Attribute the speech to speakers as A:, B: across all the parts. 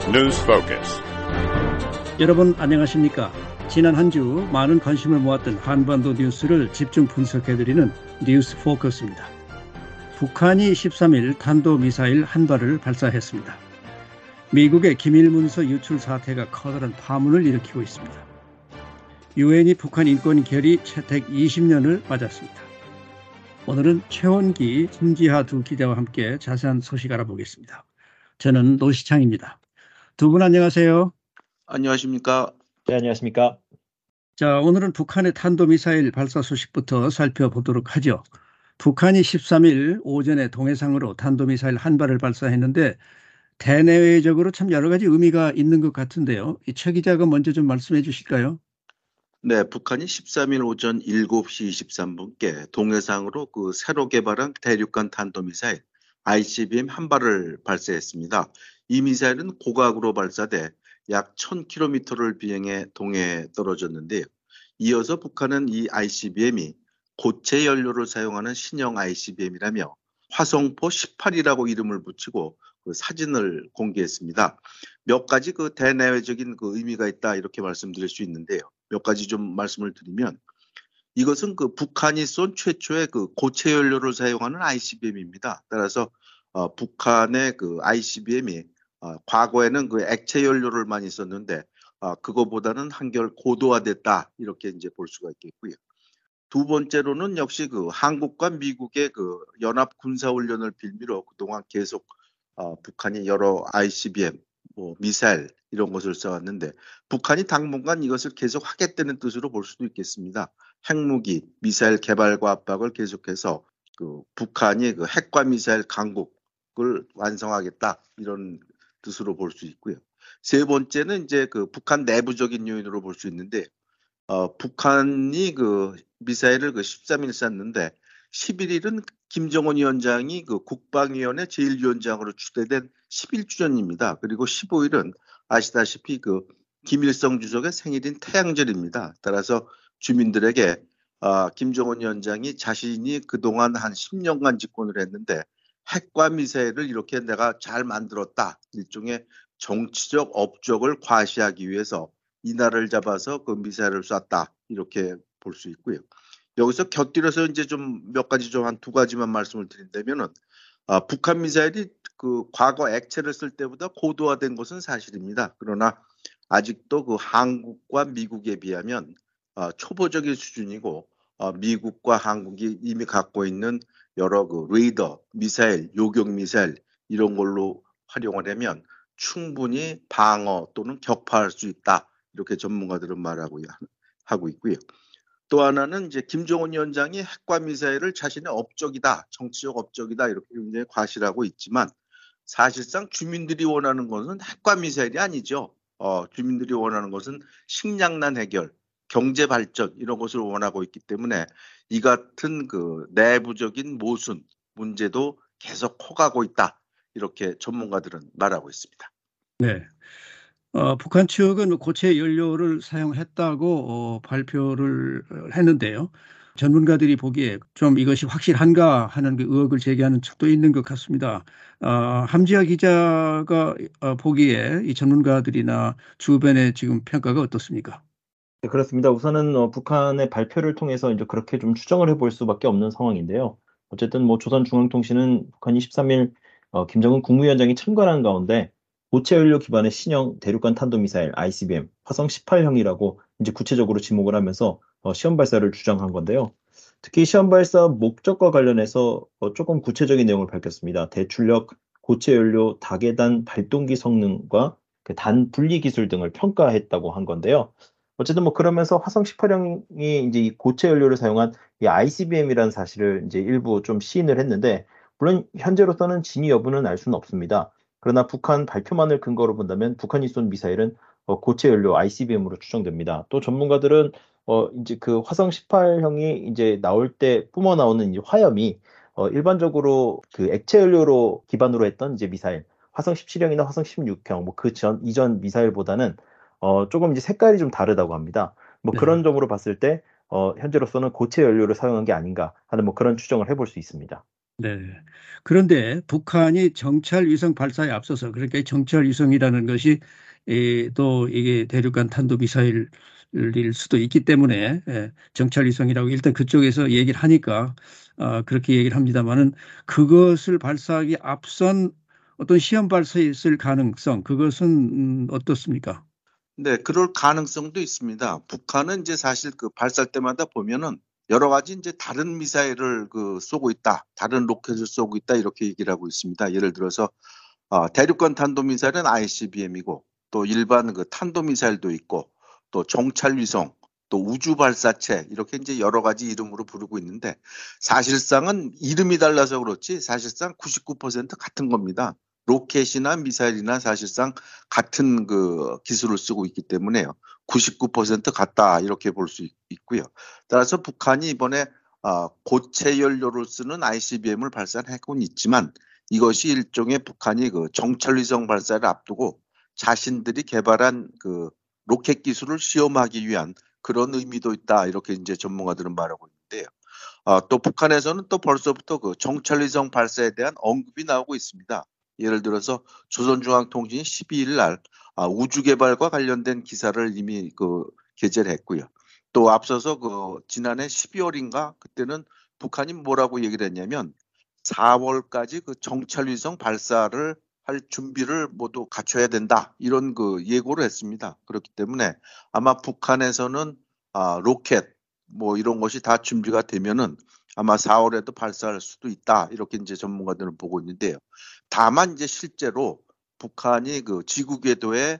A: News Focus.
B: 여러분 안녕하십니까? 지난 한 주 많은 관심을 모았던 한반도 뉴스를 집중 분석해드리는 뉴스 포커스입니다. 북한이 13일 탄도미사일 한 발을 발사했습니다. 미국의 기밀 문서 유출 사태가 커다란 파문을 일으키고 있습니다. 유엔이 북한 인권 결의 채택 20년을 맞았습니다. 오늘은 최원기, 김지하 두 기자와 함께 자세한 소식 알아보겠습니다. 저는 노시창입니다. 두 분 안녕하세요.
C: 안녕하십니까?
D: 네, 안녕하십니까?
B: 자, 오늘은 북한의 탄도미사일 발사 소식부터 살펴보도록 하죠. 북한이 13일 오전에 동해상으로 탄도미사일 한 발을 발사했는데 대내외적으로 참 여러 가지 의미가 있는 것 같은데요. 이 최 기자가 먼저 좀 말씀해 주실까요?
C: 네, 북한이 13일 오전 7시 23분께 동해상으로 새로 개발한 대륙간 탄도미사일 ICBM 한 발을 발사했습니다. 이 미사일은 고각으로 발사돼 약 1000km를 비행해 동해에 떨어졌는데요. 이어서 북한은 이 ICBM이 고체 연료를 사용하는 신형 ICBM이라며 화성포 18이라고 이름을 붙이고 사진을 공개했습니다. 몇 가지 대내외적인 의미가 있다 이렇게 말씀드릴 수 있는데요. 몇 가지 좀 말씀을 드리면 이것은 북한이 쏜 최초의 고체 연료를 사용하는 ICBM입니다. 따라서 북한의 ICBM이 과거에는 액체 연료를 많이 썼는데 그거보다는 한결 고도화됐다 이렇게 이제 볼 수가 있겠고요. 두 번째로는 역시 한국과 미국의 연합 군사 훈련을 빌미로 그동안 계속 북한이 여러 ICBM, 미사일 이런 것을 써왔는데 북한이 당분간 이것을 계속 하겠다는 뜻으로 볼 수도 있겠습니다. 핵무기, 미사일 개발과 압박을 계속해서 북한이 핵과 미사일 강국을 완성하겠다 이런 뜻으로 볼 수 있고요. 세 번째는 이제 북한 내부적인 요인으로 볼 수 있는데 북한이 미사일을 13일 쐈는데 11일은 김정은 위원장이 국방위원회 제1위원장으로 추대된 11주년입니다. 그리고 15일은 아시다시피 김일성 주석의 생일인 태양절입니다. 따라서 주민들에게 김정은 위원장이 자신이 그동안 한 10년간 집권을 했는데 핵과 미사일을 이렇게 내가 잘 만들었다. 일종의 정치적 업적을 과시하기 위해서 이날을 잡아서 미사일을 쐈다. 이렇게 볼 수 있고요. 여기서 곁들여서 이제 좀 몇 가지 한 두 가지만 말씀을 드린다면은 북한 미사일이 과거 액체를 쓸 때보다 고도화된 것은 사실입니다. 그러나 아직도 한국과 미국에 비하면 초보적인 수준이고 미국과 한국이 이미 갖고 있는 여러 레이더, 미사일, 요격 미사일 이런 걸로 활용을 하면 충분히 방어 또는 격파할 수 있다. 이렇게 전문가들은 하고 있고요. 또 하나는 이제 김정은 위원장이 핵과 미사일을 자신의 업적이다, 정치적 업적이다 이렇게 굉장히 과시하고 있지만 사실상 주민들이 원하는 것은 핵과 미사일이 아니죠. 주민들이 원하는 것은 식량난 해결, 경제 발전 이런 것을 원하고 있기 때문에 이 같은 내부적인 모순 문제도 계속 커가고 있다. 이렇게 전문가들은 말하고 있습니다.
B: 네. 북한 측은 고체 연료를 사용했다고 발표를 했는데요. 전문가들이 보기에 좀 이것이 확실한가 하는 의혹을 제기하는 측도 있는 것 같습니다. 함지아 기자가 보기에 이 전문가들이나 주변의 지금 평가가 어떻습니까?
D: 네, 그렇습니다. 우선은 북한의 발표를 통해서 이제 그렇게 좀 추정을 해볼 수밖에 없는 상황인데요. 어쨌든 조선중앙통신은 북한이 13일 김정은 국무위원장이 참관한 가운데 고체 연료 기반의 신형 대륙간 탄도미사일 ICBM 화성 18형이라고 이제 구체적으로 지목을 하면서 시험 발사를 주장한 건데요. 특히 시험 발사 목적과 관련해서 조금 구체적인 내용을 밝혔습니다. 대출력, 고체 연료, 다계단 발동기 성능과 단 분리 기술 등을 평가했다고 한 건데요. 어쨌든 그러면서 화성 18형이 이제 이 고체 연료를 사용한 이 ICBM이라는 사실을 이제 일부 좀 시인을 했는데, 물론 현재로서는 진위 여부는 알 수는 없습니다. 그러나 북한 발표만을 근거로 본다면 북한이 쏜 미사일은 고체 연료 ICBM으로 추정됩니다. 또 전문가들은 이제 화성 18형이 이제 나올 때 뿜어 나오는 이제 화염이 일반적으로 액체 연료로 기반으로 했던 이제 미사일 화성 17형이나 화성 16형 이전 미사일보다는 조금 이제 색깔이 좀 다르다고 합니다. 그런 점으로 봤을 때 현재로서는 고체 연료를 사용한 게 아닌가 하는 그런 추정을 해볼 수 있습니다.
B: 네. 그런데 북한이 정찰 위성 발사에 앞서서 그러니까 정찰 위성이라는 것이 또 이게 대륙간 탄도 미사일일 수도 있기 때문에 정찰 위성이라고 일단 그쪽에서 얘기를 하니까 그렇게 얘기를 합니다만은 그것을 발사하기 앞선 어떤 시험 발사했을 가능성 그것은 어떻습니까?
C: 네, 그럴 가능성도 있습니다. 북한은 이제 사실 그 발사할 때마다 보면은 여러 가지 이제 다른 미사일을 그 쏘고 있다, 다른 로켓을 쏘고 있다 이렇게 얘기를 하고 있습니다. 예를 들어서 대륙간 탄도미사일은 ICBM이고 또 일반 그 탄도미사일도 있고 또 정찰위성 또 우주발사체 이렇게 이제 여러 가지 이름으로 부르고 있는데 사실상은 이름이 달라서 그렇지 사실상 99% 같은 겁니다. 로켓이나 미사일이나 사실상 같은 그 기술을 쓰고 있기 때문에요. 99% 같다 이렇게 볼 수 있고요. 따라서 북한이 이번에 고체 연료를 쓰는 ICBM을 발사하곤 있지만 이것이 일종의 북한이 그 정찰위성 발사를 앞두고 자신들이 개발한 그 로켓 기술을 시험하기 위한 그런 의미도 있다. 이렇게 이제 전문가들은 말하고 있는데요. 또 북한에서는 또 벌써부터 그 정찰위성 발사에 대한 언급이 나오고 있습니다. 예를 들어서 조선중앙통신이 12일 날 우주 개발과 관련된 기사를 이미 그 게재를 했고요. 또 앞서서 그 지난해 12월인가 그때는 북한이 뭐라고 얘기를 했냐면 4월까지 그 정찰위성 발사를 할 준비를 모두 갖춰야 된다. 이런 그 예고를 했습니다. 그렇기 때문에 아마 북한에서는 로켓 뭐 이런 것이 다 준비가 되면은 아마 4월에도 발사할 수도 있다. 이렇게 이제 전문가들은 보고 있는데요. 다만 이제 실제로 북한이 그 지구 궤도에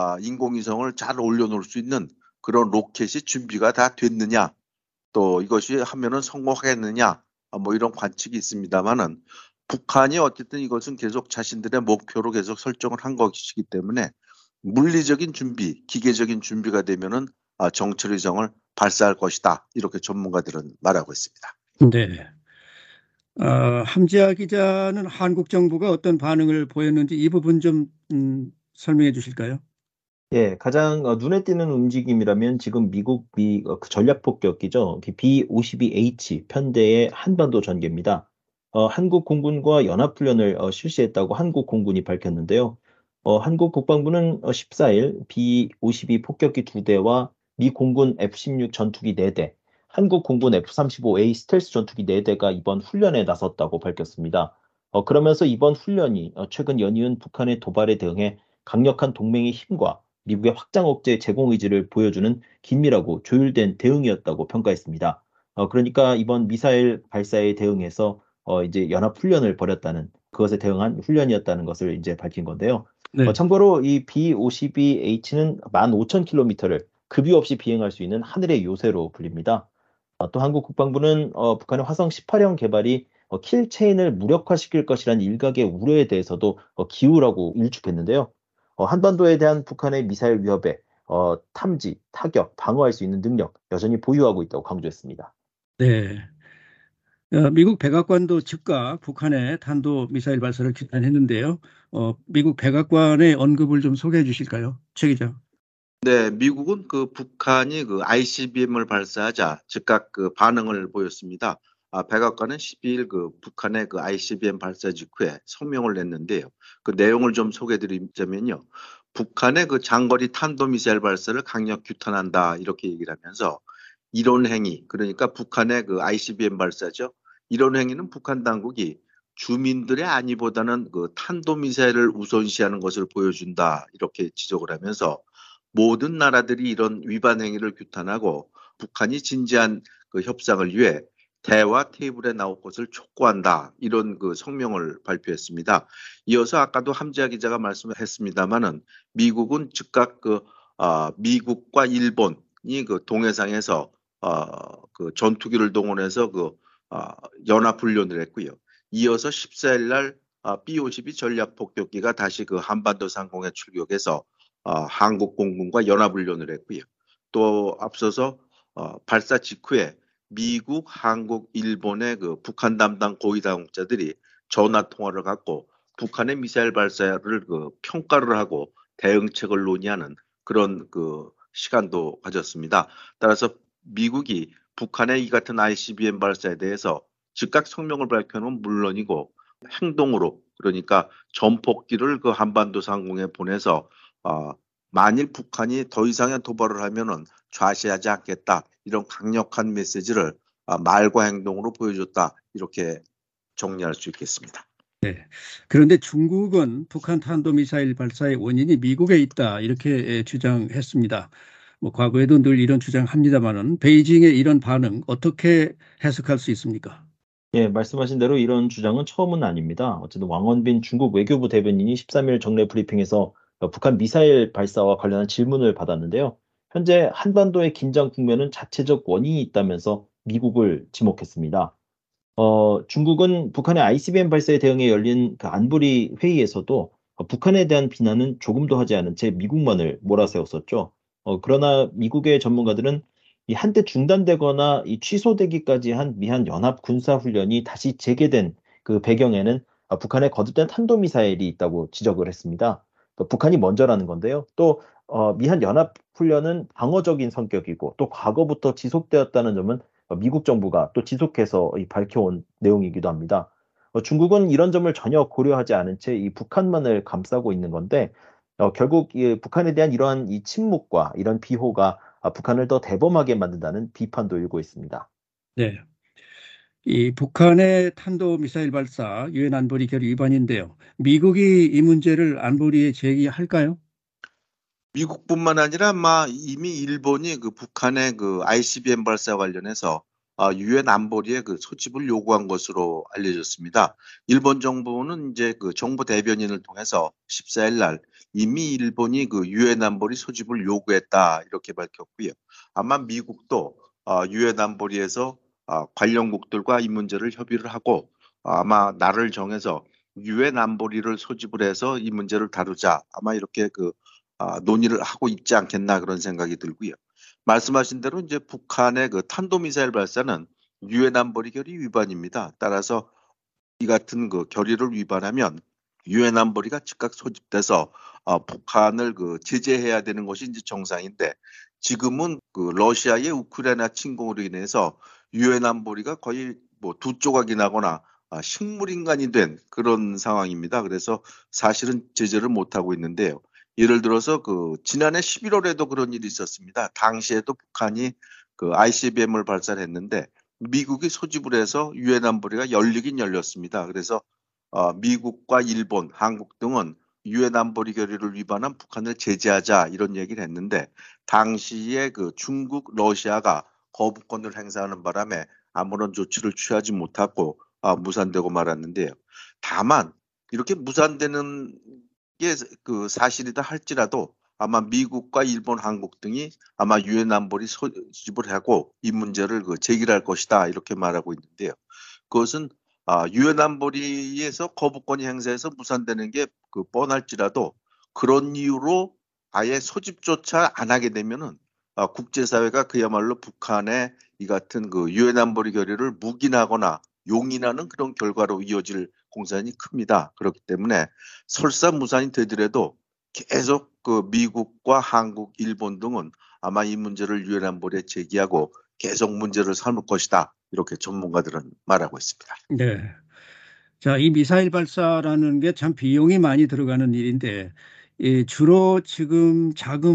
C: 인공위성을 잘 올려놓을 수 있는 그런 로켓이 준비가 다 됐느냐, 또 이것이 하면은 성공하겠느냐, 뭐 이런 관측이 있습니다만은 북한이 어쨌든 이것은 계속 자신들의 목표로 계속 설정을 한 것이기 때문에 물리적인 준비, 기계적인 준비가 되면은 정찰위성을 발사할 것이다. 이렇게 전문가들은 말하고 있습니다.
B: 네. 함지아 기자는 한국 정부가 어떤 반응을 보였는지 이 부분 좀 설명해 주실까요?
D: 예, 가장 눈에 띄는 움직임이라면 지금 미국 그 전략 폭격기죠. B-52H 편대의 한반도 전개입니다. 한국 공군과 연합훈련을 실시했다고 한국 공군이 밝혔는데요. 한국 국방부는 14일 B-52 폭격기 2대와 미 공군 F-16 전투기 4대, 한국 공군 F-35A 스텔스 전투기 4대가 이번 훈련에 나섰다고 밝혔습니다. 그러면서 이번 훈련이 최근 연이은 북한의 도발에 대응해 강력한 동맹의 힘과 미국의 확장 억제 제공 의지를 보여주는 긴밀하고 조율된 대응이었다고 평가했습니다. 그러니까 이번 미사일 발사에 대응해서 이제 연합 훈련을 벌였다는 그것에 대응한 훈련이었다는 것을 이제 밝힌 건데요.
B: 네.
D: 참고로 이 B-52H는 15,000km를 급유 없이 비행할 수 있는 하늘의 요새로 불립니다. 또 한국 국방부는 북한의 화성 18형 개발이 킬 체인을 무력화시킬 것이라는 일각의 우려에 대해서도 기우라고 일축했는데요. 한반도에 대한 북한의 미사일 위협에 탐지, 타격, 방어할 수 있는 능력 여전히 보유하고 있다고 강조했습니다.
B: 네. 미국 백악관도 즉각 북한의 탄도 미사일 발사를 규탄했는데요. 미국 백악관의 언급을 좀 소개해 주실까요? 최 기자.
C: 네, 미국은 그 북한이 그 ICBM을 발사하자 즉각 그 반응을 보였습니다. 백악관은 12일 그 북한의 그 ICBM 발사 직후에 성명을 냈는데요. 그 내용을 좀 소개드리자면요. 북한의 그 장거리 탄도미사일 발사를 강력 규탄한다 이렇게 얘기를 하면서 이런 행위, 그러니까 북한의 그 ICBM 발사죠. 이런 행위는 북한 당국이 주민들의 안위보다는 그 탄도미사일을 우선시하는 것을 보여준다 이렇게 지적을 하면서 모든 나라들이 이런 위반 행위를 규탄하고 북한이 진지한 그 협상을 위해 대화 테이블에 나올 것을 촉구한다. 이런 그 성명을 발표했습니다. 이어서 아까도 함지아 기자가 말씀했습니다마는 미국은 즉각 미국과 일본이 그 동해상에서 그 전투기를 동원해서 연합 훈련을 했고요. 이어서 14일 날 B-52 전략 폭격기가 다시 그 한반도 상공에 출격해서 한국 공군과 연합훈련을 했고요. 또 앞서서 발사 직후에 미국, 한국, 일본의 그 북한 담당 고위 당국자들이 전화 통화를 갖고 북한의 미사일 발사를 그 평가를 하고 대응책을 논의하는 그런 그 시간도 가졌습니다. 따라서 미국이 북한의 이 같은 ICBM 발사에 대해서 즉각 성명을 발표는 물론이고 행동으로 그러니까 전폭기를 그 한반도 상공에 보내서 만일 북한이 더 이상의 도발을 하면은 좌시하지 않겠다 이런 강력한 메시지를 말과 행동으로 보여줬다 이렇게 정리할 수 있겠습니다.
B: 그런데 중국은 북한 탄도미사일 발사의 원인이 미국에 있다 이렇게 주장했습니다. 뭐 과거에도 늘 이런 주장합니다만은 베이징의 이런 반응 어떻게 해석할 수 있습니까?
D: 예, 말씀하신 대로 이런 주장은 처음은 아닙니다. 어쨌든 왕원빈 중국 외교부 대변인이 13일 정례 브리핑에서 북한 미사일 발사와 관련한 질문을 받았는데요. 현재 한반도의 긴장 국면은 자체적 원인이 있다면서 미국을 지목했습니다. 중국은 북한의 ICBM 발사에 대응해 열린 그 안보리 회의에서도 북한에 대한 비난은 조금도 하지 않은 채 미국만을 몰아세웠었죠. 그러나 미국의 전문가들은 이 한때 중단되거나 이 취소되기까지 한 미한 연합 군사 훈련이 다시 재개된 그 배경에는 북한의 거듭된 탄도미사일이 있다고 지적을 했습니다. 북한이 먼저라는 건데요. 또 미한 연합 훈련은 방어적인 성격이고 또 과거부터 지속되었다는 점은 미국 정부가 또 지속해서 밝혀온 내용이기도 합니다. 중국은 이런 점을 전혀 고려하지 않은 채 이 북한만을 감싸고 있는 건데 결국 이 북한에 대한 이러한 이 침묵과 이런 비호가 북한을 더 대범하게 만든다는 비판도 일고 있습니다.
B: 네. 이 북한의 탄도미사일 발사 유엔 안보리 결의 위반인데요. 미국이 이 문제를 안보리에 제기할까요?
C: 미국뿐만 아니라 이미 일본이 그 북한의 그 ICBM 발사 관련해서 유엔 안보리에 그 소집을 요구한 것으로 알려졌습니다. 일본 정부는 이제 그 정부 대변인을 통해서 14일 날 이미 일본이 그 유엔 안보리 소집을 요구했다 이렇게 밝혔고요. 아마 미국도 유엔 안보리에서 관련국들과 이 문제를 협의를 하고 아마 날을 정해서 유엔 안보리를 소집을 해서 이 문제를 다루자 아마 이렇게 논의를 하고 있지 않겠나 그런 생각이 들고요. 말씀하신 대로 이제 북한의 그 탄도미사일 발사는 유엔 안보리 결의 위반입니다. 따라서 이 같은 그 결의를 위반하면 유엔 안보리가 즉각 소집돼서 북한을 그 제재해야 되는 것이 이제 정상인데 지금은 그 러시아의 우크라이나 침공으로 인해서 유엔 안보리가 거의 뭐 두 조각이 나거나 식물인간이 된 그런 상황입니다. 그래서 사실은 제재를 못 하고 있는데요. 예를 들어서 그 지난해 11월에도 그런 일이 있었습니다. 당시에도 북한이 그 ICBM을 발사를 했는데 미국이 소집을 해서 유엔 안보리가 열리긴 열렸습니다. 그래서 미국과 일본, 한국 등은 유엔 안보리 결의를 위반한 북한을 제재하자 이런 얘기를 했는데 당시에 그 중국, 러시아가 거부권을 행사하는 바람에 아무런 조치를 취하지 못하고 무산되고 말았는데요. 다만 이렇게 무산되는 게 그 사실이다 할지라도 아마 미국과 일본, 한국 등이 아마 유엔 안보리 소집을 하고 이 문제를 그 제기할 것이다 이렇게 말하고 있는데요. 그것은 유엔 안보리에서 거부권이 행사해서 무산되는 게 그 뻔할지라도 그런 이유로 아예 소집조차 안 하게 되면은 국제사회가 그야말로 북한의 이 같은 그 유엔 안보리 결의를 묵인하거나 용인하는 그런 결과로 이어질 공산이 큽니다. 그렇기 때문에 설사 무산이 되더라도 계속 그 미국과 한국, 일본 등은 아마 이 문제를 유엔 안보리에 제기하고 계속 문제를 삼을 것이다. 이렇게 전문가들은 말하고 있습니다.
B: 네. 자, 이 미사일 발사라는 게 참 비용이 많이 들어가는 일인데, 주로 지금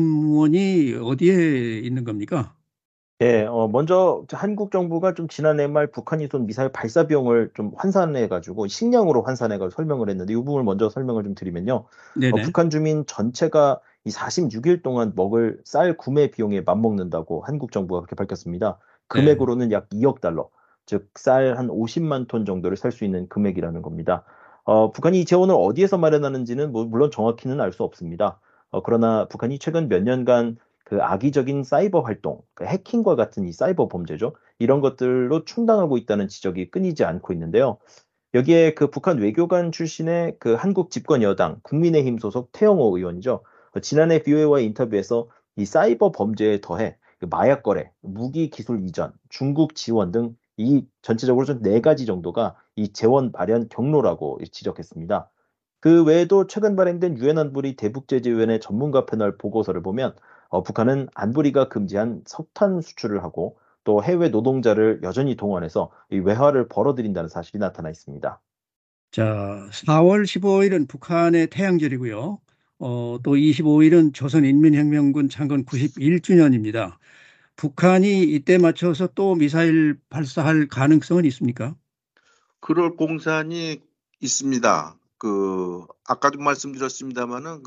B: 자금원이 어디에 있는 겁니까?
D: 예, 먼저 한국 정부가 좀 지난해 말 북한이 쏜 미사일 발사 비용을 좀 환산해가지고 식량으로 환산해가지고 설명을 했는데 이 부분을 먼저 설명을 좀 드리면요.
B: 네네.
D: 북한 주민 전체가 이 46일 동안 먹을 쌀 구매 비용에 맞먹는다고 한국 정부가 그렇게 밝혔습니다.
B: 네.
D: 금액으로는 약 2억 달러, 즉 쌀 한 50만 톤 정도를 살 수 있는 금액이라는 겁니다. 북한이 이 재원을 어디에서 마련하는지는 물론 정확히는 알 수 없습니다. 그러나 북한이 최근 몇 년간 그 악의적인 사이버 활동, 그 해킹과 같은 이 사이버 범죄죠. 이런 것들로 충당하고 있다는 지적이 끊이지 않고 있는데요. 여기에 그 북한 외교관 출신의 그 한국 집권 여당 국민의힘 소속 태영호 의원이죠. 지난해 BOA와의 인터뷰에서 이 사이버 범죄에 더해 그 마약 거래, 무기 기술 이전, 중국 지원 등 이 전체적으로 좀 네 가지 정도가 이 재원 마련 경로라고 지적했습니다. 그 외에도 최근 발행된 유엔 안보리 대북제재위원회 전문가 패널 보고서를 보면 북한은 안보리가 금지한 석탄 수출을 하고 또 해외 노동자를 여전히 동원해서 이 외화를 벌어들인다는 사실이 나타나 있습니다.
B: 자, 4월 15일은 북한의 태양절이고요. 또 25일은 조선인민혁명군 창건 91주년입니다. 북한이 이때 맞춰서 또 미사일 발사할 가능성은 있습니까?
C: 그럴 공산이 있습니다. 아까도 말씀드렸습니다마는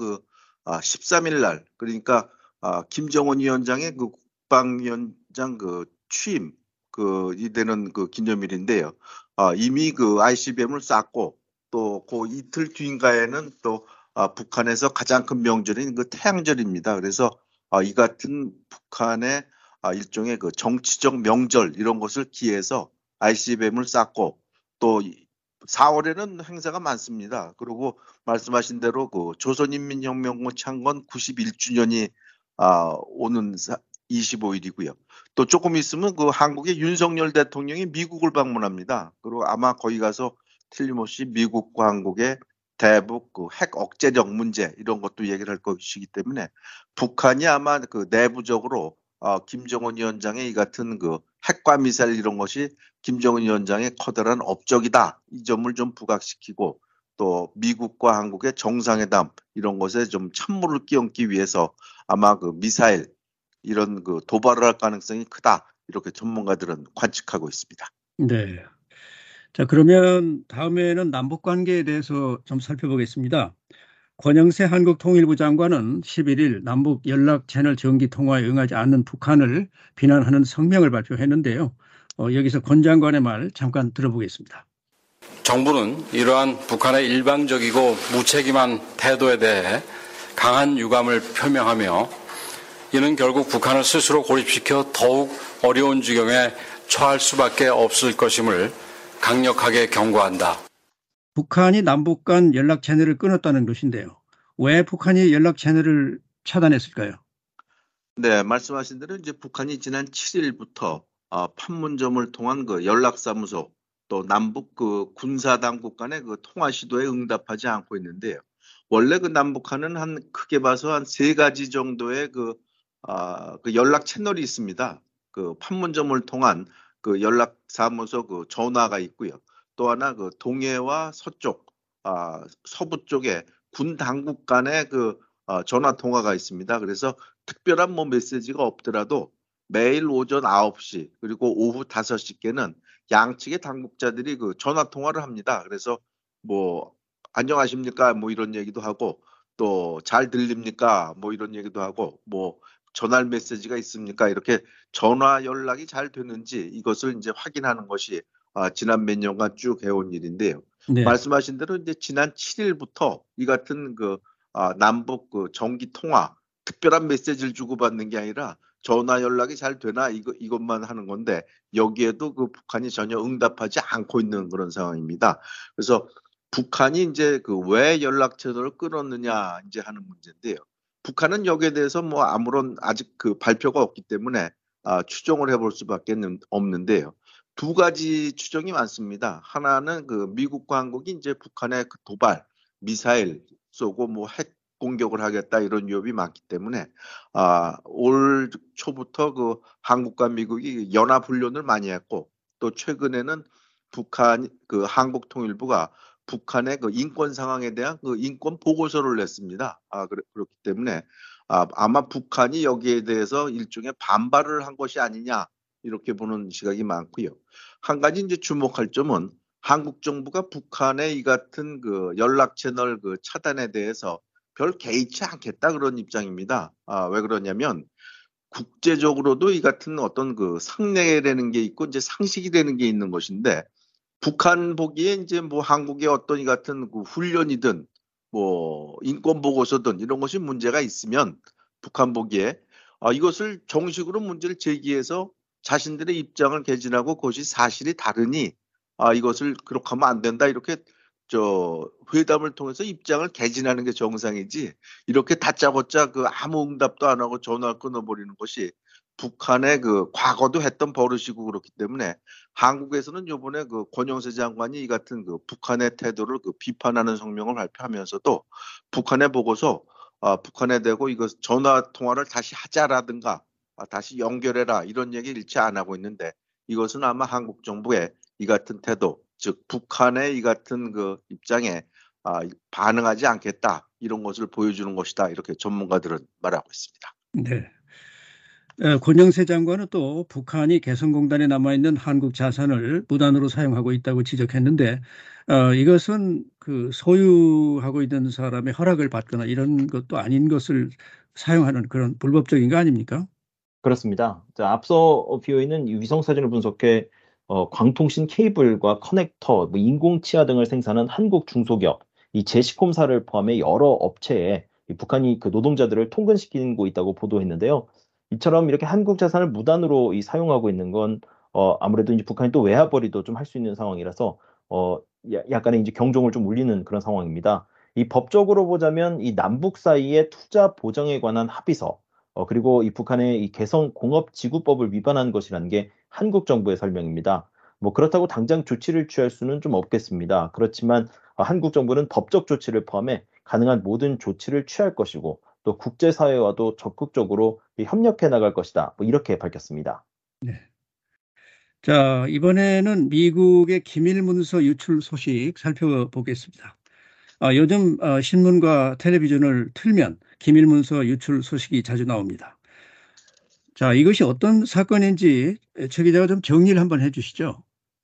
C: 13일 날, 그러니까 김정은 위원장의 그 국방위원장 취임, 이 되는 기념일인데요. 이미 ICBM을 쐈고, 또 이틀 뒤인가에는 또 북한에서 가장 큰 명절인 태양절입니다. 그래서 이 같은 북한의 일종의 정치적 명절 이런 것을 기해서 ICBM을 쐈고, 또 4월에는 행사가 많습니다. 그리고 말씀하신 대로 조선인민혁명군 창건 91주년이 오는 25일이고요. 또 조금 있으면 한국의 윤석열 대통령이 미국을 방문합니다. 그리고 아마 거기 가서 틀림없이 미국과 한국의 대북 핵 억제력 문제 이런 것도 얘기를 할 것이기 때문에 북한이 아마 내부적으로 김정은 위원장의 이 같은 핵과 미사일 이런 것이 김정은 위원장의 커다란 업적이다. 이 점을 좀 부각시키고 또 미국과 한국의 정상회담 이런 것에 좀 찬물을 끼얹기 위해서 아마 미사일 이런 도발을 할 가능성이 크다. 이렇게 전문가들은 관측하고 있습니다.
B: 네. 자, 그러면 다음에는 남북 관계에 대해서 좀 살펴보겠습니다. 권영세 한국통일부 장관은 11일 남북 연락 채널 정기 통화에 응하지 않는 북한을 비난하는 성명을 발표했는데요. 여기서 권 장관의 말 잠깐 들어보겠습니다.
A: 정부는 이러한 북한의 일방적이고 무책임한 태도에 대해 강한 유감을 표명하며 이는 결국 북한을 스스로 고립시켜 더욱 어려운 지경에 처할 수밖에 없을 것임을 강력하게 경고한다.
B: 북한이 남북 간 연락 채널을 끊었다는 것인데요. 왜 북한이 연락 채널을 차단했을까요?
C: 네, 말씀하신 대로 이제 북한이 지난 7일부터 판문점을 통한 연락사무소 또 남북 군사당국 간의 통화 시도에 응답하지 않고 있는데요. 원래 남북한은 크게 봐서 한 세 가지 정도의 연락 채널이 있습니다. 판문점을 통한 연락사무소 전화가 있고요. 또 하나 동해와 서쪽, 서부 쪽에 군 당국 간의 전화 통화가 있습니다. 그래서 특별한 메시지가 없더라도 매일 오전 9시 그리고 오후 5시께는 양측의 당국자들이 전화 통화를 합니다. 그래서 안녕하십니까 이런 얘기도 하고 또 잘 들립니까 이런 얘기도 하고 전할 메시지가 있습니까 이렇게 전화 연락이 잘 되는지 이것을 이제 확인하는 것이 지난 몇 년간 쭉 해온 일인데요.
B: 네.
C: 말씀하신 대로 이제 지난 7일부터 이 같은 남북 정기 통화 특별한 메시지를 주고받는 게 아니라 전화 연락이 잘 되나 이것만 하는 건데 여기에도 북한이 전혀 응답하지 않고 있는 그런 상황입니다. 그래서 북한이 이제 왜 연락 채널을 끊었느냐 이제 하는 문제인데요. 북한은 여기에 대해서 아무런 아직 발표가 없기 때문에 추정을 해볼 수밖에 없는데요. 두 가지 추정이 많습니다. 하나는 미국과 한국이 이제 북한의 도발, 미사일 쏘고 핵 공격을 하겠다 이런 위협이 많기 때문에 올 초부터 한국과 미국이 연합훈련을 많이 했고 또 최근에는 북한 한국통일부가 북한의 인권 상황에 대한 인권 보고서를 냈습니다. 그렇기 때문에 아마 북한이 여기에 대해서 일종의 반발을 한 것이 아니냐 이렇게 보는 시각이 많고요. 한 가지 이제 주목할 점은 한국 정부가 북한의 이 같은 연락 채널 차단에 대해서 별 개의치 않겠다 그런 입장입니다. 왜 그러냐면 국제적으로도 이 같은 어떤 상례라는 게 있고 이제 상식이라는 게 있는 것인데 북한 보기에 이제 한국의 어떤 이 같은 훈련이든 인권 보고서든 이런 것이 문제가 있으면 북한 보기에 이것을 정식으로 문제를 제기해서 자신들의 입장을 개진하고 그것이 사실이 다르니 이것을 그렇게 하면 안 된다 이렇게 회담을 통해서 입장을 개진하는 게 정상이지 이렇게 다짜고짜 아무 응답도 안 하고 전화를 끊어버리는 것이 북한의 과거도 했던 버릇이고 그렇기 때문에 한국에서는 이번에 권영세 장관이 이 같은 북한의 태도를 비판하는 성명을 발표하면서도 북한에 보고서 북한에 대고 이거 전화 통화를 다시 하자라든가 다시 연결해라 이런 얘기 일체 안 하고 있는데 이것은 아마 한국 정부의 이 같은 태도, 즉 북한의 이 같은 그 입장에 반응하지 않겠다 이런 것을 보여주는 것이다 이렇게 전문가들은 말하고 있습니다.
B: 네. 권영세 장관은 또 북한이 개성공단에 남아있는 한국 자산을 무단으로 사용하고 있다고 지적했는데 이것은 그 소유하고 있는 사람의 허락을 받거나 이런 것도 아닌 것을 사용하는 그런 불법적인 거 아닙니까?
D: 그렇습니다. 자, 앞서 비어있는 이 위성 사진을 분석해 광통신 케이블과 커넥터, 뭐 인공치아 등을 생산한 한국 중소기업, 이 제시콤사를 포함해 여러 업체에 이 북한이 그 노동자들을 통근시키고 있다고 보도했는데요. 이처럼 이렇게 한국 자산을 무단으로 사용하고 있는 건 아무래도 이제 북한이 또 외화벌이도 좀 할 수 있는 상황이라서 약간의 이제 경종을 좀 울리는 그런 상황입니다. 이 법적으로 보자면 이 남북 사이의 투자 보장에 관한 합의서 그리고 이 북한의 이 개성 공업지구법을 위반한 것이라는 게 한국 정부의 설명입니다. 뭐 그렇다고 당장 조치를 취할 수는 좀 없겠습니다. 그렇지만 한국 정부는 법적 조치를 포함해 가능한 모든 조치를 취할 것이고 또 국제사회와도 적극적으로 협력해 나갈 것이다. 뭐 이렇게 밝혔습니다.
B: 네. 자, 이번에는 미국의 기밀 문서 유출 소식 살펴보겠습니다. 요즘 신문과 텔레비전을 틀면 기밀 문서 유출 소식이 자주 나옵니다. 자, 이것이 어떤 사건인지 최 기자가 좀 정리를 한번 해주시죠.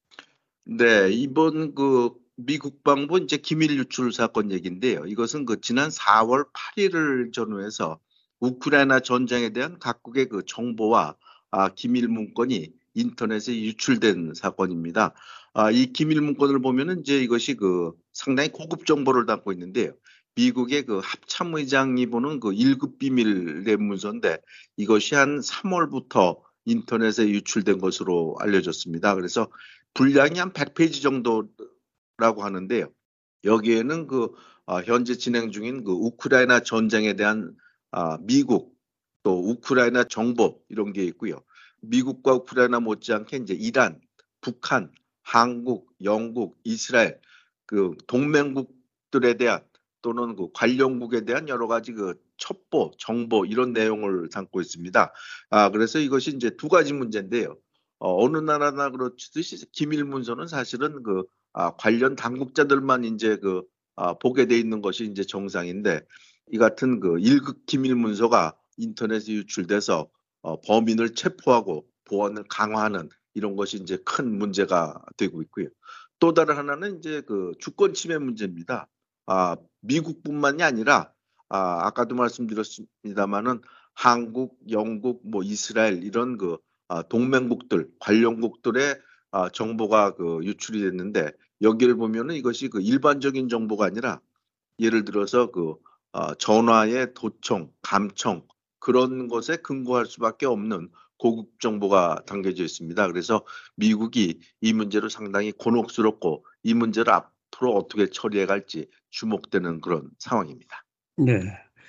C: 네, 이번 그 미국 방부 이제 기밀 유출 사건 얘기인데요. 이것은 그 지난 4월 8일을 전후해서 우크라이나 전쟁에 대한 각국의 그 정보와 기밀 문건이 인터넷에 유출된 사건입니다. 이 기밀 문건을 보면은 이제 이것이 그 상당히 고급 정보를 담고 있는데요. 미국의 그 합참의장이 보는 그 1급 비밀 내 문서인데 이것이 한 3월부터 인터넷에 유출된 것으로 알려졌습니다. 그래서 분량이 한 100페이지 정도라고 하는데요. 여기에는 현재 진행 중인 그 우크라이나 전쟁에 대한 미국 또 우크라이나 정보 이런 게 있고요. 미국과 우크라이나 못지않게 이제 이란, 북한, 한국, 영국, 이스라엘 그 동맹국들에 대한 또는 그 관련국에 대한 여러 가지 그 첩보, 정보 이런 내용을 담고 있습니다. 그래서 이것이 이제 두 가지 문제인데요. 어느 나라나 그렇듯이 기밀 문서는 사실은 관련 당국자들만 이제 보게 돼 있는 것이 이제 정상인데 이 같은 그 1급 기밀 문서가 인터넷에 유출돼서 범인을 체포하고 보안을 강화하는 이런 것이 이제 큰 문제가 되고 있고요. 또 다른 하나는 이제 그 주권 침해 문제입니다. 미국뿐만이 아니라 아까도 말씀드렸습니다마는 한국, 영국, 뭐 이스라엘 이런 동맹국들, 관련국들의 정보가 유출이 됐는데 여기를 보면은 이것이 일반적인 정보가 아니라 예를 들어서 전화의 도청, 감청 그런 것에 근거할 수밖에 없는 고급 정보가 담겨져 있습니다. 그래서 미국이 이 문제로 상당히 곤혹스럽고 이 문제를 앞으로 어떻게 처리해 갈지 주목되는 그런 상황입니다.
B: 네.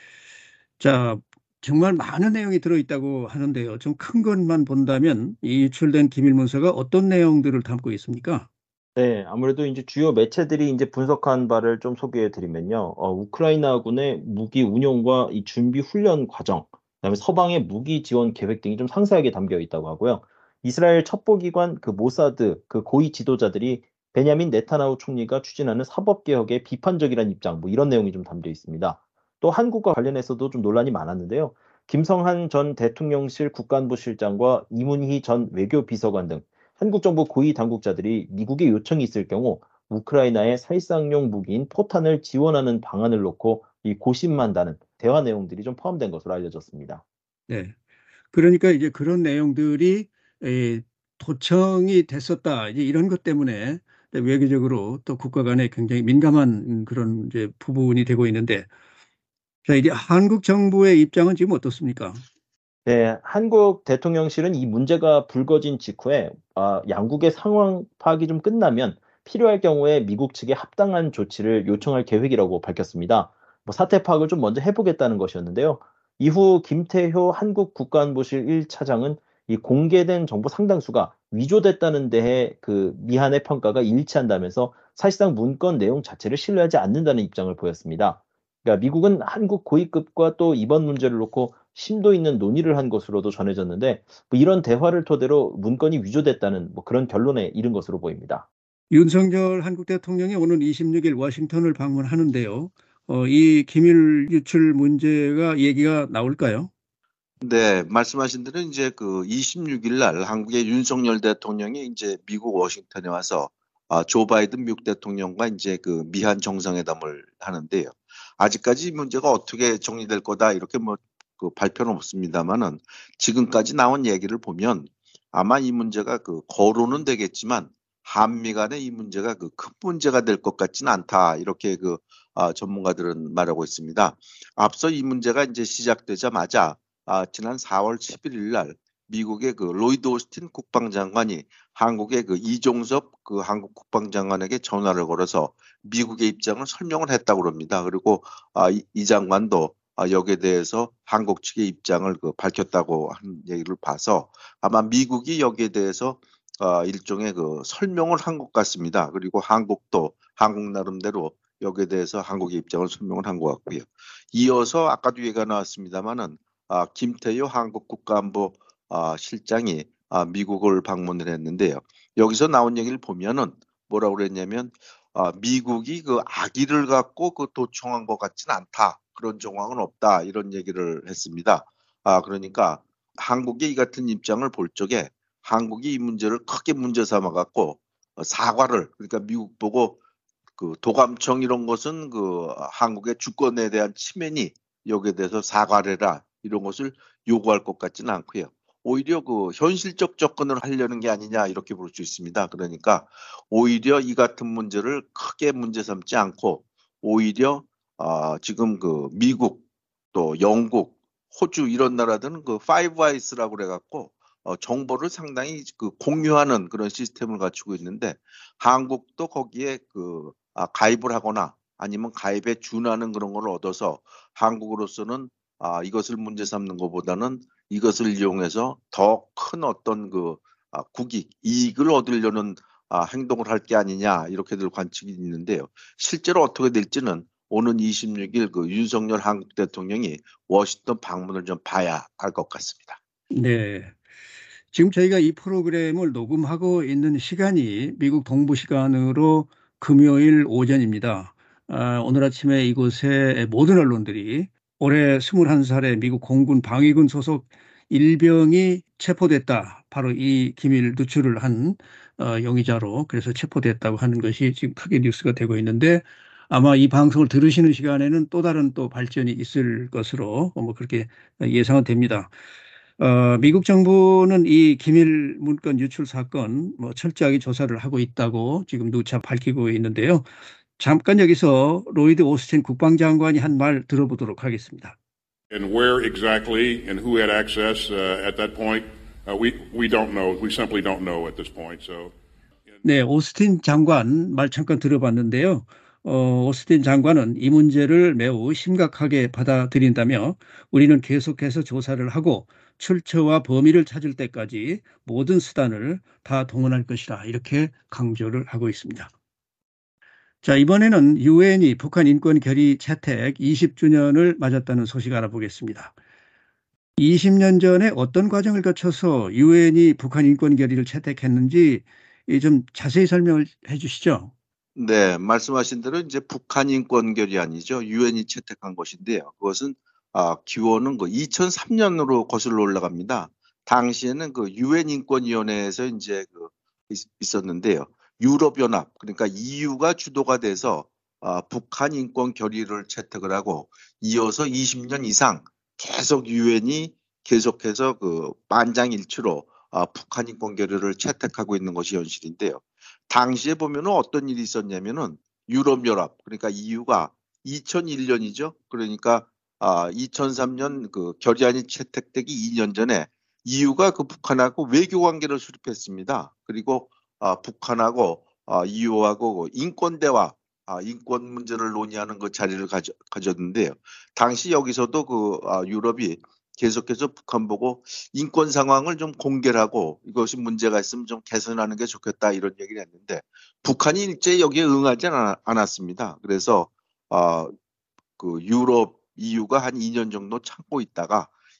B: 자, 정말 많은 내용이 들어있다고 하는데요. 좀 큰 것만 본다면 이 유출된 기밀 문서가 어떤 내용들을 담고 있습니까?
D: 네, 아무래도 이제 주요 매체들이 이제 분석한 바를 좀 소개해 드리면요. 우크라이나군의 무기 운용과 이 준비 훈련 과정, 그다음에 서방의 무기 지원 계획 등이 좀 상세하게 담겨 있다고 하고요. 이스라엘 첩보기관 그 모사드 그 고위 지도자들이 베냐민 네타냐후 총리가 추진하는 사법 개혁에 비판적이라는 입장, 뭐 이런 내용이 좀 담겨 있습니다. 또 한국과 관련해서도 좀 논란이 많았는데요. 김성한 전 대통령실 국가안보실장과 이문희 전 외교비서관 등 한국 정부 고위 당국자들이 미국의 요청이 있을 경우 우크라이나의 살상용 무기인 포탄을 지원하는 방안을 놓고 이 고심한다는 대화 내용들이 좀 포함된 것으로 알려졌습니다.
B: 네. 그러니까 이제 그런 내용들이 에, 도청이 됐었다. 이제 이런 것 때문에 외교적으로 또 국가 간에 굉장히 민감한 그런 이제 부분이 되고 있는데 자, 이제 한국 정부의 입장은 지금 어떻습니까?
D: 네, 한국 대통령실은 이 문제가 불거진 직후에 양국의 상황 파악이 좀 끝나면 필요할 경우에 미국 측에 합당한 조치를 요청할 계획이라고 밝혔습니다. 뭐 사태 파악을 좀 먼저 해보겠다는 것이었는데요. 이후 김태효 한국 국가안보실 1차장은 이 공개된 정보 상당수가 위조됐다는 데에 그 미한의 평가가 일치한다면서 사실상 문건 내용 자체를 신뢰하지 않는다는 입장을 보였습니다. 그러니까 미국은 한국 고위급과 또 이번 문제를 놓고 심도 있는 논의를 한 것으로도 전해졌는데 뭐 이런 대화를 토대로 문건이 위조됐다는 뭐 그런 결론에 이른 것으로 보입니다.
B: 윤석열 한국 대통령이 오는 26일 워싱턴을 방문하는데요. 이 기밀 유출 문제가 얘기가 나올까요?
C: 네, 말씀하신 대로 이제 그 26일 날 한국의 윤석열 대통령이 이제 미국 워싱턴에 와서 조 바이든 미국 대통령과 이제 그 미한 정상회담을 하는데요. 아직까지 이 문제가 어떻게 정리될 거다 이렇게 뭐 그 발표는 없습니다만은 지금까지 나온 얘기를 보면 아마 이 문제가 그 거론은 되겠지만 한미 간에 이 문제가 그 큰 문제가 될 것 같지는 않다 이렇게 그 전문가들은 말하고 있습니다. 앞서 이 문제가 이제 시작되자마자 지난 4월 11일 날 미국의 그 로이드 오스틴 국방장관이 한국의 그 이종섭 그 한국 국방장관에게 전화를 걸어서 미국의 입장을 설명을 했다고 합니다. 그리고 이 장관도 여기에 대해서 한국 측의 입장을 그 밝혔다고 한 얘기를 봐서 아마 미국이 여기에 대해서 일종의 그 설명을 한 것 같습니다. 그리고 한국도 한국 나름대로 여기에 대해서 한국의 입장을 설명을 한 것 같고요. 이어서 아까도 얘기가 나왔습니다만은 김태효 한국 국가안보 실장이 미국을 방문을 했는데요. 여기서 나온 얘기를 보면은 뭐라고 그랬냐면 미국이 그 악의를 갖고 그 도청한 것 같지는 않다. 그런 정황은 없다. 이런 얘기를 했습니다. 그러니까 한국의 이 같은 입장을 볼 적에 한국이 이 문제를 크게 문제 삼아 갖고 사과를 그러니까 미국 보고 그 도감청 이런 것은 그 한국의 주권에 대한 침해니 여기에 대해서 사과를 해라 이런 것을 요구할 것 같지는 않고요. 오히려 그 현실적 접근을 하려는 게 아니냐 이렇게 볼 수 있습니다. 그러니까 오히려 이 같은 문제를 크게 문제 삼지 않고 오히려 지금 그 미국 또 영국, 호주 이런 나라들은 그 파이브 아이스라고 그래갖고 정보를 상당히 그 공유하는 그런 시스템을 갖추고 있는데 한국도 거기에 그 가입을 하거나 아니면 가입에 준하는 그런 걸 얻어서 한국으로서는 이것을 문제 삼는 것보다는 이것을 이용해서 더 큰 어떤 그 국익, 이익을 얻으려는 행동을 할 게 아니냐 이렇게들 관측이 있는데요. 실제로 어떻게 될지는 오는 26일 그 윤석열 한국 대통령이 워싱턴 방문을 좀 봐야 할 것 같습니다.
B: 네. 지금 저희가 이 프로그램을 녹음하고 있는 시간이 미국 동부 시간으로 금요일 오전입니다. 오늘 아침에 이곳의 모든 언론들이 올해 21살의 미국 공군 방위군 소속 일병이 체포됐다. 바로 이 기밀 누출을 한 용의자로 그래서 체포됐다고 하는 것이 지금 크게 뉴스가 되고 있는데 아마 이 방송을 들으시는 시간에는 또 다른 또 발전이 있을 것으로 뭐 그렇게 예상은 됩니다. 미국 정부는 이 기밀 문건 유출 사건 뭐 철저하게 조사를 하고 있다고 지금 누차 밝히고 있는데요. 잠깐 여기서 로이드 오스틴 국방장관이 한 말 들어보도록 하겠습니다.
E: And where exactly and who had access at that point, we don't know. We simply don't know at this point. So.
B: 네, 오스틴 장관 말 잠깐 들어봤는데요. 오스틴 장관은 이 문제를 매우 심각하게 받아들인다며 우리는 계속해서 조사를 하고 출처와 범인을 찾을 때까지 모든 수단을 다 동원할 것이다. 이렇게 강조를 하고 있습니다. 자, 이번에는 유엔이 북한 인권 결의 채택 20주년을 맞았다는 소식 알아보겠습니다. 20년 전에 어떤 과정을 거쳐서 유엔이 북한 인권 결의를 채택했는지 좀 자세히 설명을 해 주시죠.
C: 네, 말씀하신 대로 이제 북한 인권 결의안이죠. 유엔이 채택한 것인데요. 그것은 기원은 그 2003년으로 거슬러 올라갑니다. 당시에는 그 유엔 인권위원회에서 이제 그 있었는데요. 유럽연합 그러니까 EU가 주도가 돼서 북한 인권 결의를 채택을 하고 이어서 20년 이상 계속 유엔이 계속해서 그 만장일치로 북한 인권 결의를 채택하고 있는 것이 현실인데요. 당시에 보면은 어떤 일이 있었냐면은 유럽연합 그러니까 EU가 2001년이죠. 그러니까 2003년 그 결의안이 채택되기 2년 전에 EU가 그 북한하고 외교 관계를 수립했습니다. 그리고 북한하고 EU하고 인권 대화, 인권 문제를 논의하는 그 자리를 가졌는데요. 당시 여기서도 그 유럽이 계속해서 북한 보고 인권 상황을 좀 공개를 하고 이것이 문제가 있으면 좀 개선하는 게 좋겠다 이런 얘기를 했는데 북한이 일제히 여기에 응하지 않았습니다. 그래서 그 유럽 EU가 한 2년 정도 참고 있다가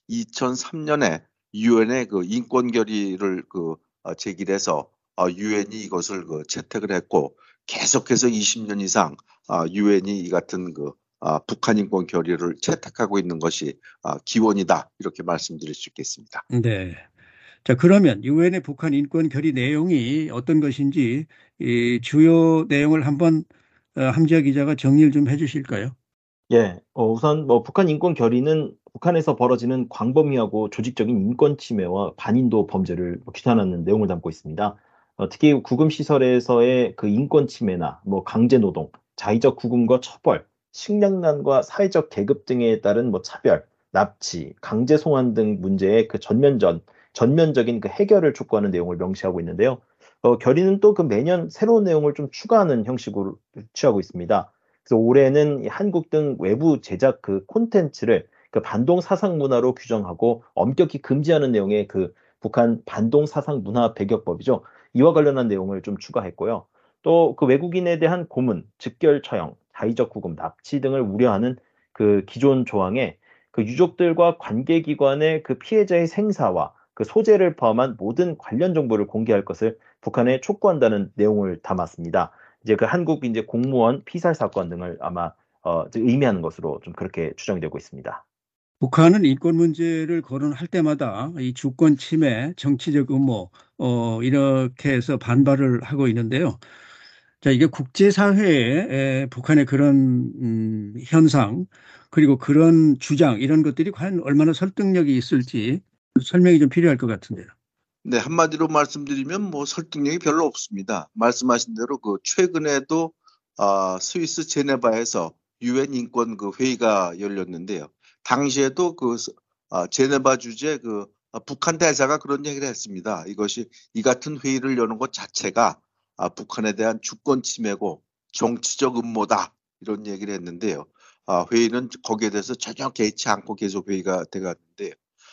C: 2003년에 유엔의 그 인권 결의를 제기를 해서 유엔이 이것을 채택을 했고 계속해서 20년 이상 유엔이 이 같은 북한 인권 결의를 채택하고 있는 것이 기원이다 이렇게 말씀드릴 수 있겠습니다.
B: 네. 자, 그러면 유엔의 북한 인권 결의 내용이 어떤 것인지 이 주요 내용을 한번 함지아 기자가 정리를 좀 해주실까요?
D: 예, 우선 뭐 북한 인권 결의는 북한에서 벌어지는 광범위하고 조직적인 인권 침해와 반인도 범죄를 규탄하는 내용을 담고 있습니다. 특히 구금 시설에서의 그 인권 침해나 뭐 강제 노동, 자의적 구금과 처벌, 식량난과 사회적 계급 등에 따른 뭐 차별, 납치, 강제 송환 등 문제의 그 전면적인 그 해결을 촉구하는 내용을 명시하고 있는데요. 결의는 또 그 매년 새로운 내용을 좀 추가하는 형식으로 취하고 있습니다. 그래서 올해는 이 한국 등 외부 제작 그 콘텐츠를 그 반동 사상 문화로 규정하고 엄격히 금지하는 내용의 그 북한 반동 사상 문화 배격법이죠. 이와 관련한 내용을 좀 추가했고요. 또 그 외국인에 대한 고문, 즉결 처형, 자의적 구금, 납치 등을 우려하는 그 기존 조항에 그 유족들과 관계기관의 그 피해자의 생사와 그 소재를 포함한 모든 관련 정보를 공개할 것을 북한에 촉구한다는 내용을 담았습니다. 이제 그 한국 이제 공무원 피살 사건 등을 아마 의미하는 것으로 좀 그렇게 추정이 되고 있습니다.
B: 북한은 인권 문제를 거론할 때마다 이 주권 침해, 정치적 음모, 이렇게 해서 반발을 하고 있는데요. 자, 이게 국제사회에 북한의 그런 현상, 그리고 그런 주장, 이런 것들이 과연 얼마나 설득력이 있을지 설명이 좀 필요할 것 같은데요.
C: 네, 한마디로 말씀드리면 뭐 설득력이 별로 없습니다. 말씀하신 대로 최근에도 스위스 제네바에서 유엔 인권 회의가 열렸는데요. 당시에도 제네바 주재 북한 대사가 그런 얘기를 했습니다. 이 같은 회의를 여는 것 자체가 북한에 대한 주권 침해고 정치적 음모다 이런 얘기를 했는데요. 회의는 거기에 대해서 전혀 개의치 않고 계속 회의가 돼갔는데요.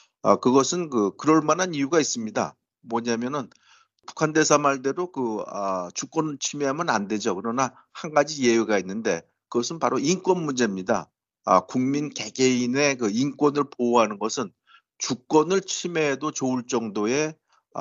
C: 그것은 그럴 만한 이유가 있습니다. 뭐냐면은 북한 대사 말대로 주권 침해하면 안 되죠. 그러나 한 가지 예외가 있는데 그것은 바로 인권 문제입니다. 국민 개개인의 인권을 보호하는 것은 주권을 침해해도 좋을 정도의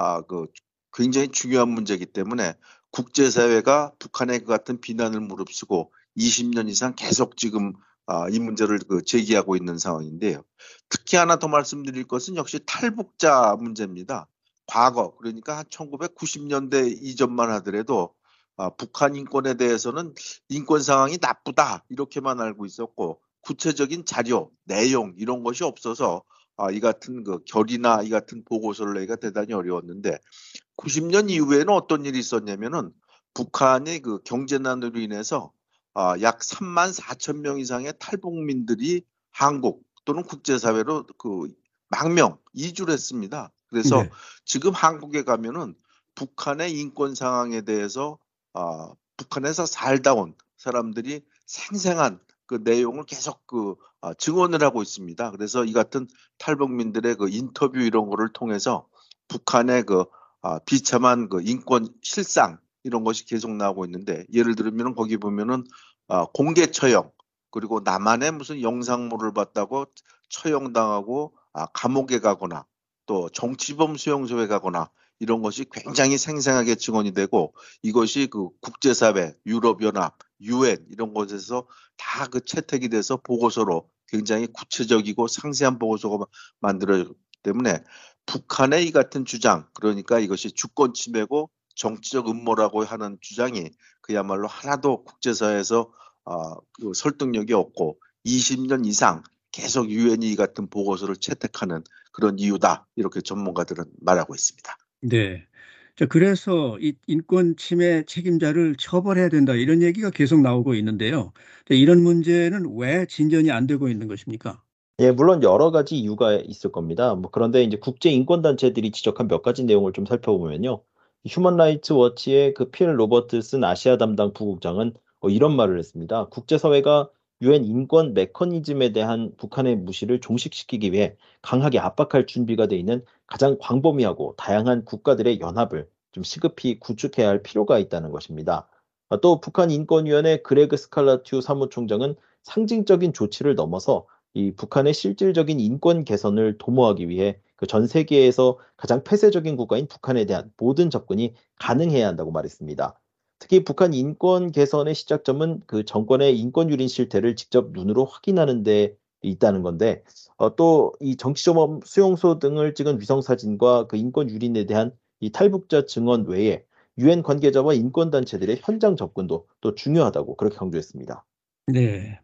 C: 굉장히 중요한 문제이기 때문에 국제사회가 북한의 그 같은 비난을 무릅쓰고 20년 이상 계속 지금 이 문제를 제기하고 있는 상황인데요. 특히 하나 더 말씀드릴 것은 역시 탈북자 문제입니다. 과거 그러니까 한 1990년대 이전만 하더라도 북한 인권에 대해서는 인권 상황이 나쁘다 이렇게만 알고 있었고 구체적인 자료, 내용 이런 것이 없어서 이 같은 결의나 이 같은 보고서를 내기가 대단히 어려웠는데 90년 이후에는 어떤 일이 있었냐면은 북한의 경제난으로 인해서 약 3만 4천 명 이상의 탈북민들이 한국 또는 국제사회로 망명 이주를 했습니다. 그래서
B: 네.
C: 지금 한국에 가면은 북한의 인권 상황에 대해서 북한에서 살다 온 사람들이 생생한 그 내용을 계속 증언을 하고 있습니다. 그래서 이 같은 탈북민들의 인터뷰 이런 거를 통해서 북한의 비참한 인권 실상 이런 것이 계속 나오고 있는데 예를 들면 거기 보면은 공개 처형 그리고 남한의 무슨 영상물을 봤다고 처형당하고 감옥에 가거나 또 정치범 수용소에 가거나 이런 것이 굉장히 생생하게 증언이 되고 이것이 국제사회, 유럽연합, 유엔 이런 곳에서 다 채택이 돼서 보고서로 굉장히 구체적이고 상세한 보고서가 만들어졌기 때문에 북한의 이 같은 주장 그러니까 이것이 주권 침해고 정치적 음모라고 하는 주장이 그야말로 하나도 국제사회에서 설득력이 없고 20년 이상 계속 유엔이 이 같은 보고서를 채택하는 그런 이유다 이렇게 전문가들은 말하고 있습니다.
B: 네. 자, 그래서 이 인권 침해 책임자를 처벌해야 된다 이런 얘기가 계속 나오고 있는데요. 자, 이런 문제는 왜 진전이 안 되고 있는 것입니까?
D: 예, 물론 여러 가지 이유가 있을 겁니다. 뭐 그런데 이제 국제 인권 단체들이 지적한 몇 가지 내용을 좀 살펴보면요. 휴먼 라이츠 워치의 그 필 로버트슨 아시아 담당 부국장은 이런 말을 했습니다. 국제사회가 유엔 인권 메커니즘에 대한 북한의 무시를 종식시키기 위해 강하게 압박할 준비가 돼 있는 가장 광범위하고 다양한 국가들의 연합을 좀 시급히 구축해야 할 필요가 있다는 것입니다. 또 북한 인권위원회 그레그 스칼라튜 사무총장은 상징적인 조치를 넘어서 이 북한의 실질적인 인권 개선을 도모하기 위해 그 전 세계에서 가장 폐쇄적인 국가인 북한에 대한 모든 접근이 가능해야 한다고 말했습니다. 특히 북한 인권 개선의 시작점은 그 정권의 인권 유린 실태를 직접 눈으로 확인하는 데 있다는 건데, 또 이 정치조범 수용소 등을 찍은 위성 사진과 그 인권 유린에 대한 이 탈북자 증언 외에 유엔 관계자와 인권 단체들의 현장 접근도 또 중요하다고 그렇게 강조했습니다.
B: 네.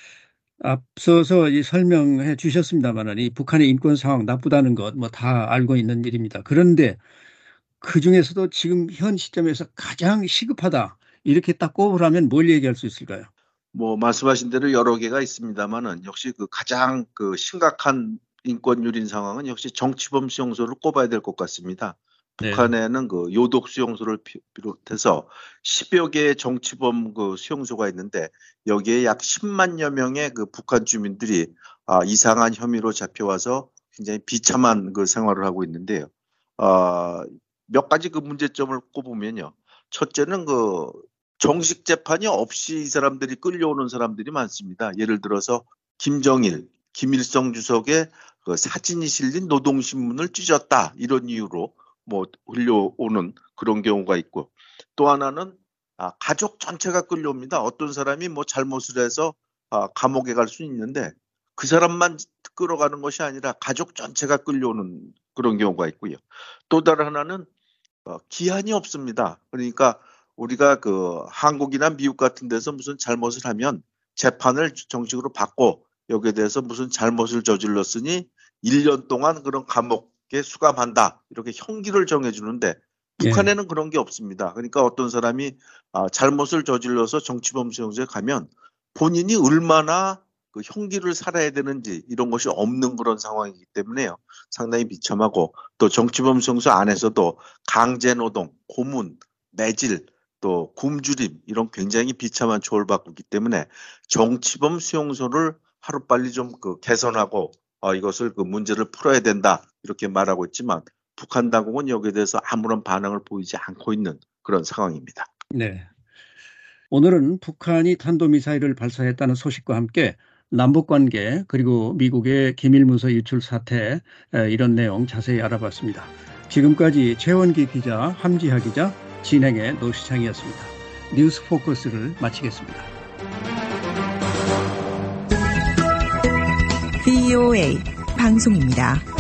B: 앞서서 이 설명해 주셨습니다만 이 북한의 인권 상황 나쁘다는 것 뭐 다 알고 있는 일입니다. 그런데 그 중에서도 지금 현 시점에서 가장 시급하다 이렇게 딱 꼽으라면 뭘 얘기할 수 있을까요?
C: 뭐 말씀하신 대로 여러 개가 있습니다만은 역시 그 가장 그 심각한 인권 유린 상황은 역시 정치범 수용소를 꼽아야 될 것 같습니다.
B: 네.
C: 북한에는 그 요독 수용소를 비롯해서 10여 개의 정치범 그 수용소가 있는데 여기에 약 10만여 명의 그 북한 주민들이 이상한 혐의로 잡혀와서 굉장히 비참한 그 생활을 하고 있는데요. 몇 가지 그 문제점을 꼽으면요. 첫째는 그 정식 재판이 없이 이 사람들이 끌려오는 사람들이 많습니다. 예를 들어서 김정일, 김일성 주석의 그 사진이 실린 노동신문을 찢었다 이런 이유로 뭐 끌려오는 그런 경우가 있고, 또 하나는 가족 전체가 끌려옵니다. 어떤 사람이 뭐 잘못을 해서 감옥에 갈 수 있는데 그 사람만 끌어가는 것이 아니라 가족 전체가 끌려오는 그런 경우가 있고요. 또 다른 하나는 기한이 없습니다. 그러니까 우리가 그 한국이나 미국 같은 데서 무슨 잘못을 하면 재판을 정식으로 받고 여기에 대해서 무슨 잘못을 저질렀으니 1년 동안 그런 감옥에 수감한다 이렇게 형기를 정해주는데 북한에는 그런 게 없습니다. 그러니까 어떤 사람이 잘못을 저질러서 정치범 수용소에 가면 본인이 얼마나 그 형기를 살아야 되는지 이런 것이 없는 그런 상황이기 때문에요. 상당히 비참하고, 또 정치범 수용소 안에서도 강제노동, 고문, 매질, 또 굶주림 이런 굉장히 비참한 처우를 받고 있기 때문에 정치범 수용소를 하루빨리 좀 그 개선하고 이것을 그 문제를 풀어야 된다 이렇게 말하고 있지만 북한 당국은 여기에 대해서 아무런 반응을 보이지 않고 있는 그런 상황입니다.
B: 네. 오늘은 북한이 탄도미사일을 발사했다는 소식과 함께 남북관계 그리고 미국의 기밀문서 유출 사태 이런 내용 자세히 알아봤습니다. 지금까지 최원기 기자, 함지하 기자, 진행의 노시창이었습니다. 뉴스 포커스를 마치겠습니다.
F: VOA 방송입니다.